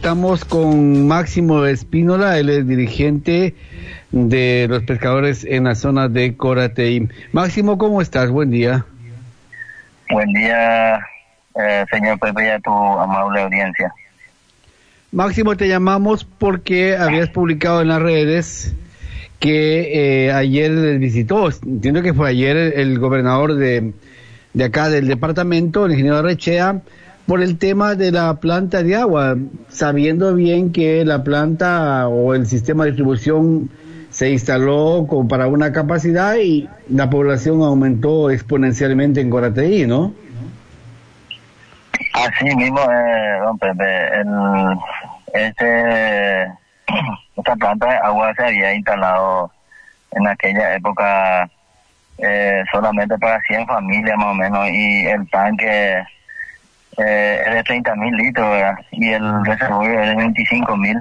Estamos con Máximo Espínola, él es dirigente de los pescadores en la zona de Corateí. Máximo, ¿cómo estás? Buen día. Buen día, señor Pepe, y a tu amable audiencia. Máximo, te llamamos porque habías publicado en las redes que ayer les visitó, entiendo que fue ayer el gobernador de acá del departamento, el ingeniero Arrechea, por el tema de la planta de agua, sabiendo bien que la planta o el sistema de distribución se instaló para una capacidad y la población aumentó exponencialmente en Corateí, ¿no? Así mismo, don Pepe, esta planta de agua se había instalado en aquella época solamente para 100 familias más o menos, y el tanque es de 30.000 litros, ¿verdad? Y el reservorio es de 25.000.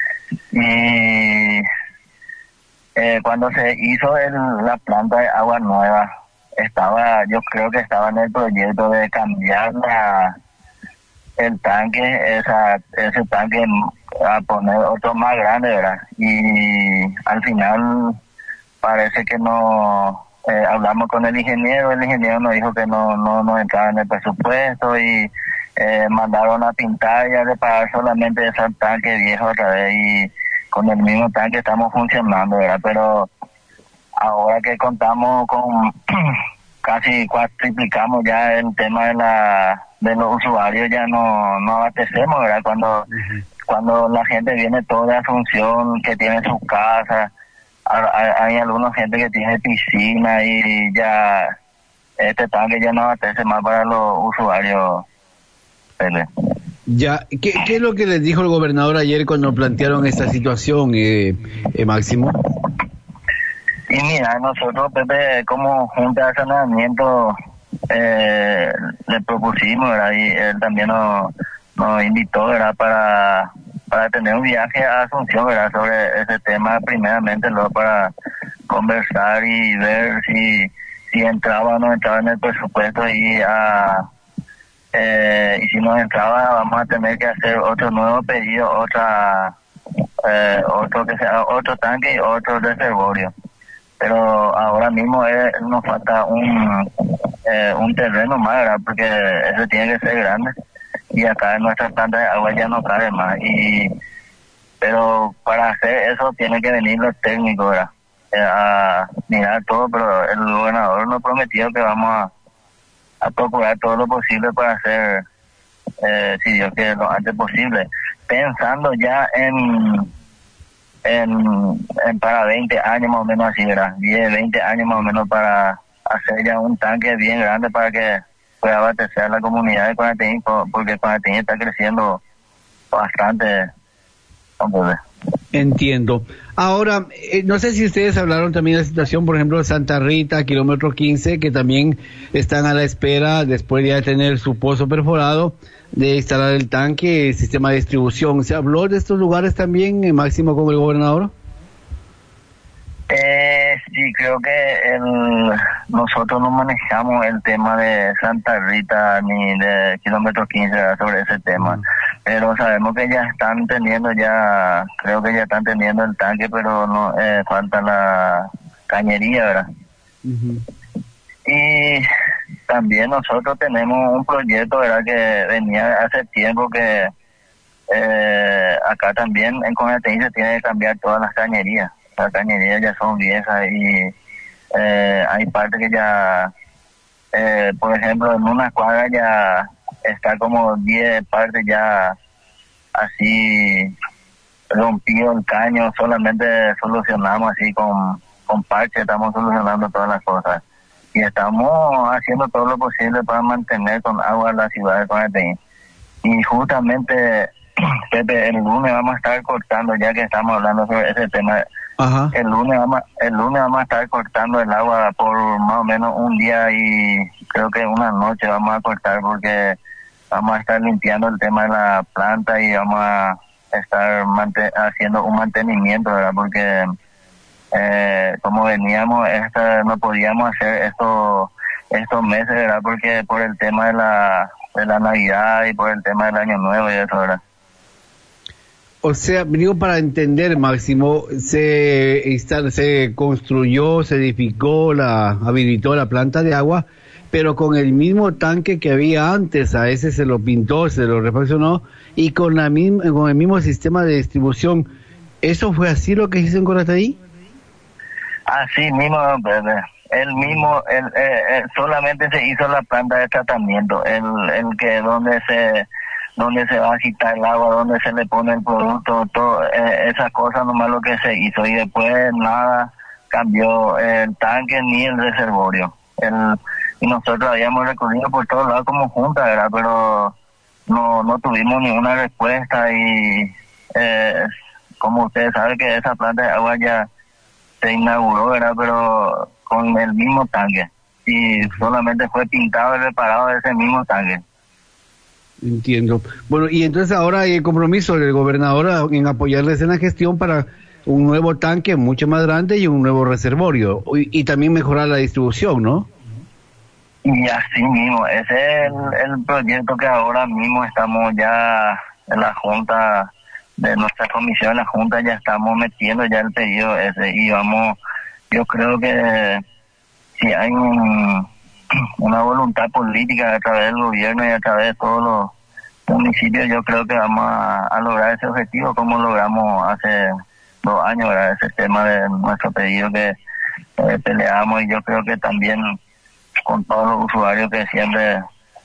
Y cuando se hizo la planta de agua nueva, yo creo que estaba en el proyecto de cambiar el tanque, ese tanque, a poner otro más grande, ¿verdad? Y al final parece que no, hablamos con el ingeniero nos dijo que no entraba en el presupuesto, y mandaron a pintar y a reparar solamente ese tanque viejo otra vez, y con el mismo tanque estamos funcionando, ¿verdad? Pero ahora que contamos con casi cuatriplicamos ya el tema de los usuarios, ya no abastecemos, ¿verdad? Cuando la gente viene toda de Asunción, que tiene su casa, hay alguna gente que tiene piscina, y ya este tanque ya no abastece más para los usuarios. Pele. Ya, ¿qué es lo que les dijo el gobernador ayer cuando plantearon esta situación, Máximo? Y mira, nosotros, Pepe, como Junta de Saneamiento, le propusimos, ¿verdad? Y él también nos invitó, ¿verdad? Para tener un viaje a Asunción, ¿verdad? Sobre ese tema, primeramente, luego para conversar y ver si entraba o no entraba en el presupuesto, y si nos entraba, vamos a tener que hacer otro nuevo pedido, otro tanque y otro reservorio. Pero ahora mismo nos falta un terreno más, ¿verdad? Porque eso tiene que ser grande, y acá en nuestra planta de agua ya no cabe más. Pero para hacer eso tienen que venir los técnicos, ¿verdad? A mirar todo, pero el gobernador nos prometió que vamos a procurar todo lo posible para hacer, si Dios quiere, lo antes posible, pensando ya en para 20 años más o menos, así, ¿verdad? 10, 20 años más o menos, para hacer ya un tanque bien grande para que pueda abastecer a la comunidad de Corateí, porque Corateí está creciendo bastante. Entonces, entiendo. Ahora, no sé si ustedes hablaron también de la situación, por ejemplo, de Santa Rita, kilómetro 15, que también están a la espera, después de tener su pozo perforado, de instalar el tanque, el sistema de distribución. ¿Se habló de estos lugares también, Máximo, con el gobernador? Sí, creo que nosotros no manejamos el tema de Santa Rita ni de kilómetro 15, ¿verdad? Sobre ese tema. Pero sabemos que ya están teniendo creo que ya están teniendo el tanque, pero no falta la cañería, ¿verdad? Y también nosotros tenemos un proyecto, ¿verdad? Que venía hace tiempo, que acá también en Conateí se tiene que cambiar todas las cañerías. Las cañerías ya son viejas, y hay partes que ya, por ejemplo, en una cuadra ya está como 10 partes ya así rompido el caño. Solamente solucionamos así con parche, estamos solucionando todas las cosas, y estamos haciendo todo lo posible para mantener con agua la ciudad de Conateí. Y justamente, Pepe, el lunes vamos a estar cortando, ya que estamos hablando sobre ese tema. Ajá. El lunes vamos a estar cortando el agua por más o menos un día, y creo que una noche vamos a cortar, porque vamos a estar limpiando el tema de la planta, y vamos a estar haciendo un mantenimiento, ¿verdad? Porque como veníamos, no podíamos hacer estos meses, ¿verdad? Porque por el tema de la Navidad y por el tema del Año Nuevo y eso, ¿verdad? O sea, digo para entender, Máximo, se construyó, se edificó, habilitó la planta de agua, pero con el mismo tanque que había antes, a ese se lo pintó, se lo refaccionó, y con con el mismo sistema de distribución. ¿Eso fue así lo que hizo en Corataí? Así mismo, bebé. El mismo, solamente se hizo la planta de tratamiento, el que donde se va a quitar el agua, donde se le pone el producto, todo, esas cosas nomás lo que se hizo, y después nada cambió el tanque ni el reservorio. Y nosotros habíamos recurrido por todos lados como junta, ¿verdad? Pero no tuvimos ninguna respuesta, y como ustedes saben que esa planta de agua ya se inauguró, ¿verdad? Pero con el mismo tanque, y solamente fue pintado y reparado ese mismo tanque. Entiendo. Bueno, y entonces ahora hay el compromiso del gobernador en apoyarles en la gestión para un nuevo tanque mucho más grande y un nuevo reservorio, y también mejorar la distribución, ¿no? Y así mismo, ese es el proyecto que ahora mismo estamos ya en la Junta, de nuestra comisión, la Junta, ya estamos metiendo ya el pedido ese, y vamos, yo creo que si hay una voluntad política a través del gobierno y a través de todos los municipios, yo creo que vamos a lograr ese objetivo como logramos hace 2 años, ¿verdad? Ese tema de nuestro pedido que peleamos, y yo creo que también con todos los usuarios que siempre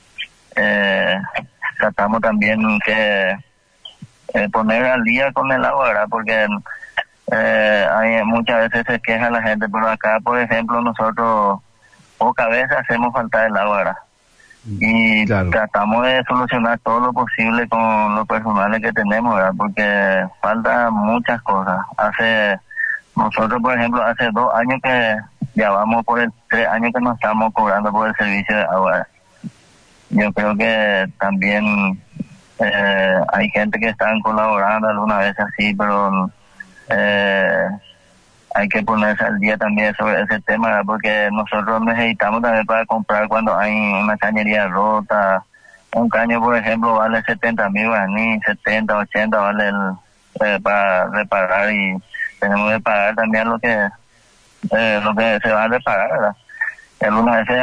tratamos también que poner al día con el agua, ¿verdad? Porque hay muchas veces se queja la gente, pero acá, por ejemplo, nosotros pocas veces hacemos falta el agua, ¿verdad? Y claro, tratamos de solucionar todo lo posible con los personales que tenemos, ¿verdad? Porque falta muchas cosas. Nosotros, por ejemplo, hace 2 años que ya vamos por el 3 años que nos estamos cobrando por el servicio de agua. Yo creo que también hay gente que están colaborando algunas veces así, pero hay que ponerse al día también sobre ese tema, ¿verdad? Porque nosotros necesitamos también para comprar cuando hay una cañería rota. Un caño, por ejemplo, vale 70,000 guaraní, 70, 80 vale para reparar, y tenemos que pagar también lo que se va a reparar, ¿verdad? Algunas veces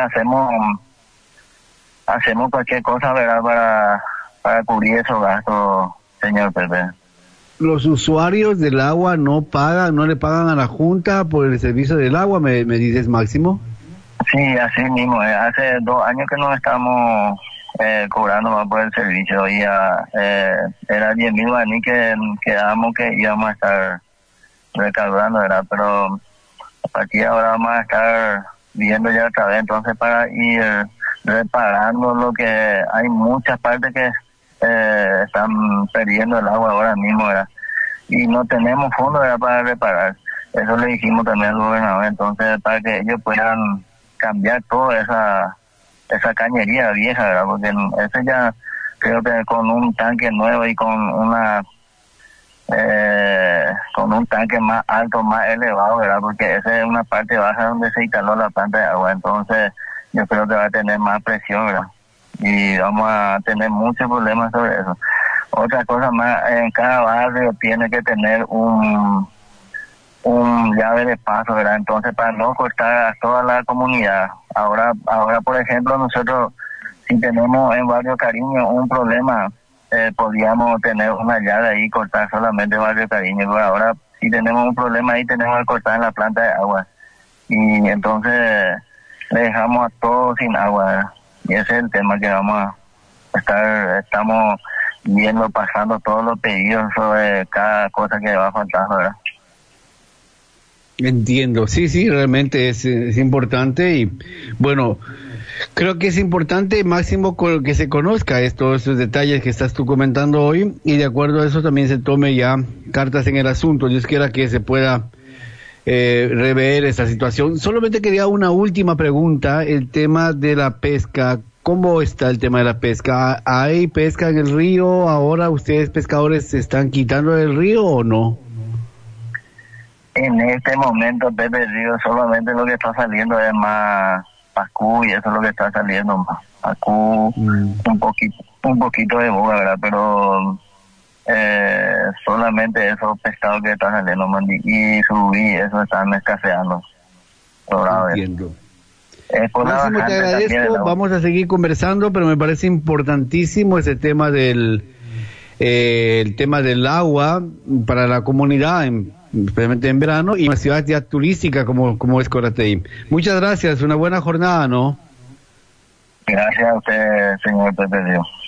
hacemos cualquier cosa, ¿verdad? Para cubrir esos gastos, señor Pepe. Los usuarios del agua no le pagan a la Junta por el servicio del agua, me dices, Máximo. Sí, así mismo. Hace 2 años que nos estamos cobrando más por el servicio, y era 10,000 guaraní que quedábamos que íbamos a estar recaudando, ¿verdad? Pero a partir de ahora vamos a estar viendo ya otra vez, entonces, para ir reparando lo que hay muchas partes que están perdiendo el agua ahora mismo, ¿verdad? Y no tenemos fondos, ¿verdad?, para reparar. Eso le dijimos también al gobernador, entonces, para que ellos puedan cambiar toda esa cañería vieja, ¿verdad? Porque ese ya creo que con un tanque nuevo y con un tanque más alto, más elevado, ¿verdad? Porque esa es una parte baja donde se instaló la planta de agua, entonces yo creo que va a tener más presión, ¿verdad? Y vamos a tener muchos problemas sobre eso. Otra cosa más, en cada barrio tiene que tener un llave de paso, ¿verdad? Entonces, para no cortar a toda la comunidad. Ahora, por ejemplo, nosotros, si tenemos en Barrio Cariño un problema, podríamos tener una llave ahí y cortar solamente Barrio Cariño, pero ahora, si tenemos un problema ahí, tenemos que cortar en la planta de agua. Y entonces le dejamos a todos sin agua, ¿verdad? Y ese es el tema que estamos viendo, pasando todos los pedidos sobre cada cosa que va a faltar, ¿verdad? Entiendo, sí, realmente es importante, y bueno, creo que es importante, Máximo, que se conozca estos detalles que estás tú comentando hoy, y de acuerdo a eso también se tome ya cartas en el asunto. Dios quiera que se pueda rever esta situación. Solamente quería una última pregunta, el tema de la pesca. ¿Cómo está el tema de la pesca? ¿Hay pesca en el río? ¿Ahora ustedes pescadores se están quitando del río o no? En este momento, Pepe, el río solamente lo que está saliendo es más pacú, y eso es lo que está saliendo más. Pacú, un poquito de boga, ¿verdad? Pero solo solamente esos pescados que están saliendo, y subí, eso están escaseando. Entiendo. Máximo, te agradezco, vamos a seguir conversando, pero me parece importantísimo ese tema el tema del agua para la comunidad, especialmente en verano, y una ciudad ya turística como es Corateí. Muchas gracias, una buena jornada, ¿no? Gracias a usted, señor Pepe Dios.